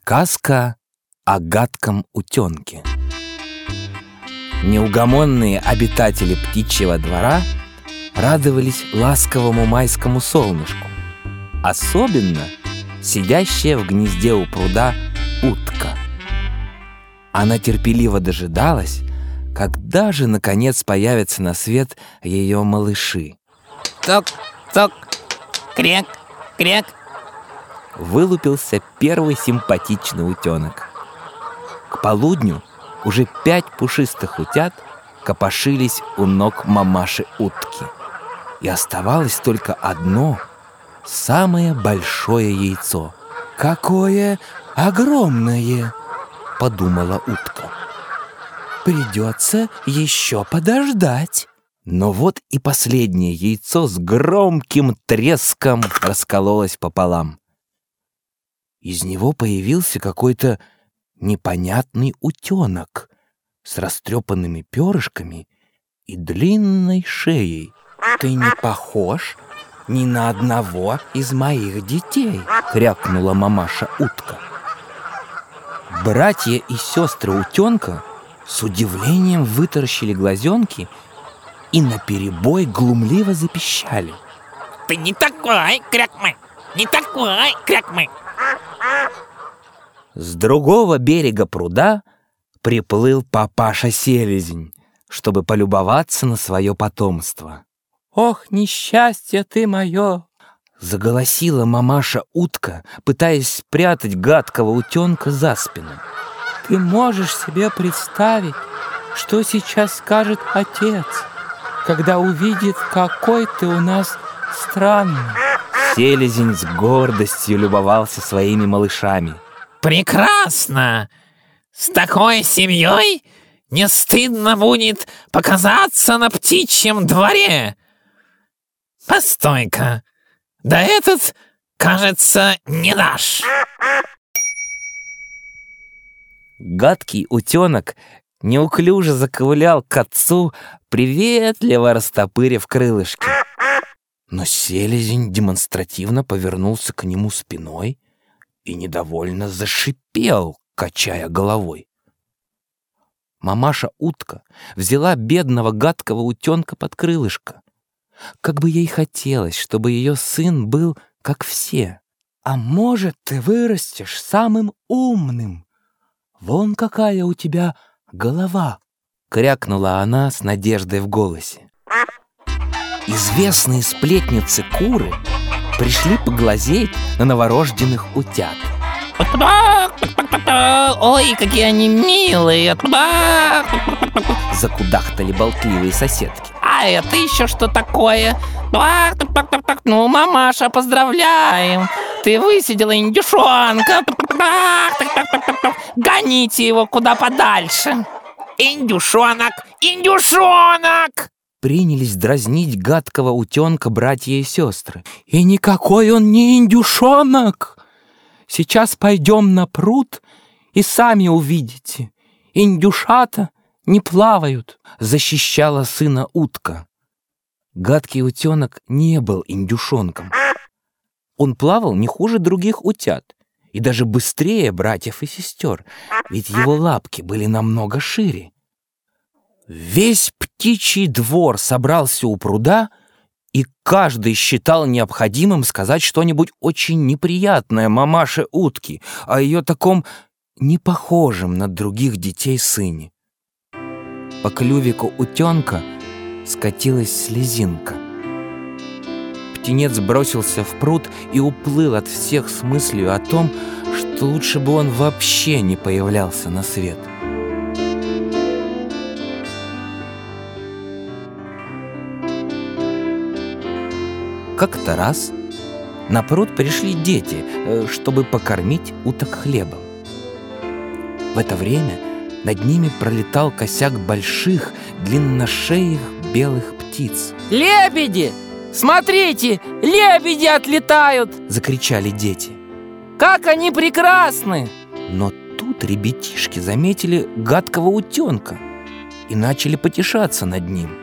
Сказка о гадком утенке. Неугомонные обитатели птичьего двора радовались ласковому майскому солнышку, особенно сидящая в гнезде у пруда утка. Она терпеливо дожидалась, когда же наконец появятся на свет ее малыши. Цок-цок, кряк-кряк. Вылупился первый симпатичный утенок. К полудню уже 5 пушистых утят копошились у ног мамаши утки. И оставалось только одно, самое большое яйцо. «Какое огромное!» — подумала утка. «Придется еще подождать». Но вот и последнее яйцо с громким треском раскололось пополам. Из него появился какой-то непонятный утенок с растрепанными перышками и длинной шеей. «Ты не похож ни на одного из моих детей», — крякнула мамаша утка. Братья и сестры утенка с удивлением вытаращили глазенки и наперебой глумливо запищали. Ты не такой, крякмы! Не такой, крякмы! С другого берега пруда приплыл папаша-селезень, чтобы полюбоваться на свое потомство. «Ох, несчастье ты мое!» — заголосила мамаша-утка, пытаясь спрятать гадкого утенка за спину. «Ты можешь себе представить, что сейчас скажет отец, когда увидит, какой ты у нас странный?» Селезень с гордостью любовался своими малышами. Прекрасно! С такой семьей не стыдно будет показаться на птичьем дворе. Постой-ка, да этот, кажется, не наш. Гадкий утенок неуклюже заковылял к отцу, приветливо растопырив крылышки. Но селезень демонстративно повернулся к нему спиной и недовольно зашипел, качая головой. Мамаша-утка взяла бедного гадкого утенка под крылышко. Как бы ей хотелось, чтобы ее сын был как все. «А может, ты вырастешь самым умным? Вон какая у тебя голова!» — крякнула она с надеждой в голосе. Известные сплетницы-куры пришли поглазеть на новорожденных утят. Ой, какие они милые! Закудахтали болтливые соседки. А это еще что такое? Ну, мамаша, поздравляем! Ты высидела индюшонка! Гоните его куда подальше! Индюшонок! Индюшонок! Принялись дразнить гадкого утенка братья и сестры. «И никакой он не индюшонок! Сейчас пойдем на пруд и сами увидите. Индюшата не плавают», — защищала сына утка. Гадкий утенок не был индюшонком. Он плавал не хуже других утят и даже быстрее братьев и сестер, ведь его лапки были намного шире. Весь птичий двор собрался у пруда, и каждый считал необходимым сказать что-нибудь очень неприятное мамаше утки о ее таком непохожем на других детей сыне. По клювику утенка скатилась слезинка. Птенец бросился в пруд и уплыл от всех с мыслью о том, что лучше бы он вообще не появлялся на свет. Как-то раз на пруд пришли дети, чтобы покормить уток хлебом. В это время над ними пролетал косяк больших, длинношеих белых птиц. «Лебеди! Смотрите, лебеди отлетают!» — закричали дети. «Как они прекрасны!» Но тут ребятишки заметили гадкого утенка и начали потешаться над ним.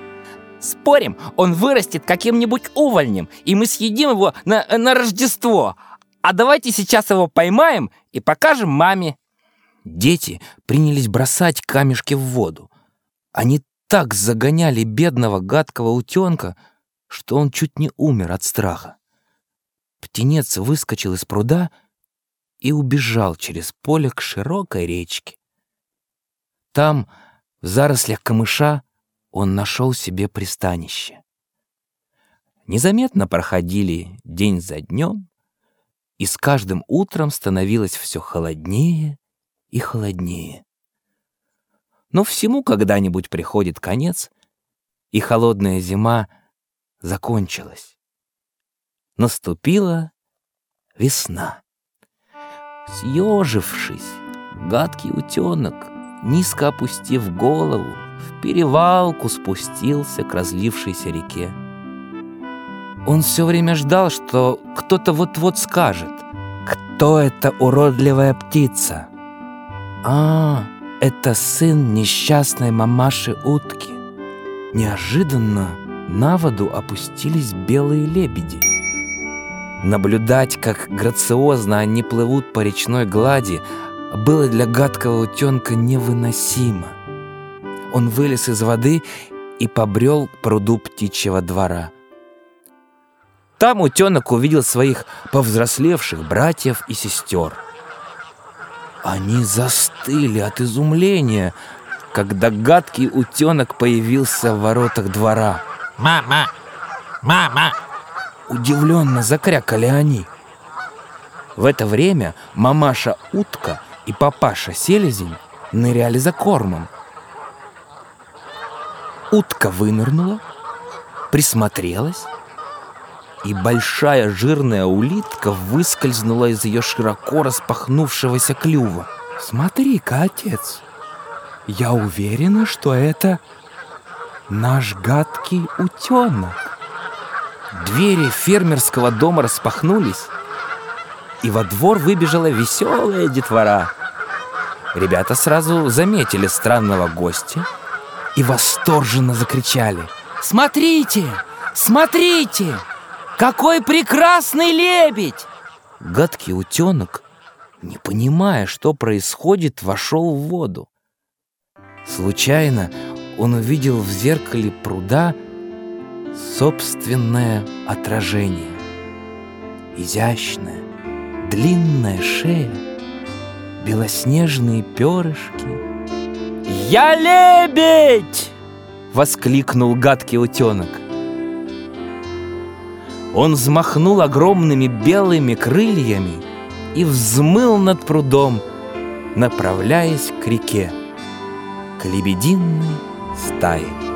«Спорим, он вырастет каким-нибудь увольнем, и мы съедим его на Рождество. А давайте сейчас его поймаем и покажем маме. Дети принялись бросать камешки в воду. Они так загоняли бедного гадкого утенка, что он чуть не умер от страха. Птенец выскочил из пруда и убежал через поле к широкой речке. Там, в зарослях камыша, он нашел себе пристанище. Незаметно проходили день за днем, и с каждым утром становилось все холоднее и холоднее. Но всему когда-нибудь приходит конец, и холодная зима закончилась. Наступила весна. Съежившись, гадкий утенок, низко опустив голову, в перевалку спустился к разлившейся реке. Он все время ждал, что кто-то вот-вот скажет: «Кто эта уродливая птица?» «А, это сын несчастной мамаши-утки». Неожиданно на воду опустились белые лебеди. Наблюдать, как грациозно они плывут по речной глади, было для гадкого утенка невыносимо. Он вылез из воды и побрел к пруду птичьего двора. Там утенок увидел своих повзрослевших братьев и сестер. Они застыли от изумления, когда гадкий утенок появился в воротах двора. Мама! Мама! Удивленно закрякали они. В это время мамаша-утка и папаша-селезень ныряли за кормом. Утка вынырнула, присмотрелась, и большая жирная улитка выскользнула из ее широко распахнувшегося клюва. «Смотри-ка, отец, я уверена, что это наш гадкий утенок». Двери фермерского дома распахнулись, и во двор выбежала веселая детвора. Ребята сразу заметили странного гостя и восторженно закричали: Смотрите! Смотрите! Какой прекрасный лебедь! Гадкий утенок, не понимая, что происходит, вошел в воду. Случайно он увидел в зеркале пруда собственное отражение. Изящная, длинная шея, белоснежные перышки. Я лебедь! — воскликнул гадкий утенок. Он взмахнул огромными белыми крыльями и взмыл над прудом, направляясь к реке, к лебединой стае.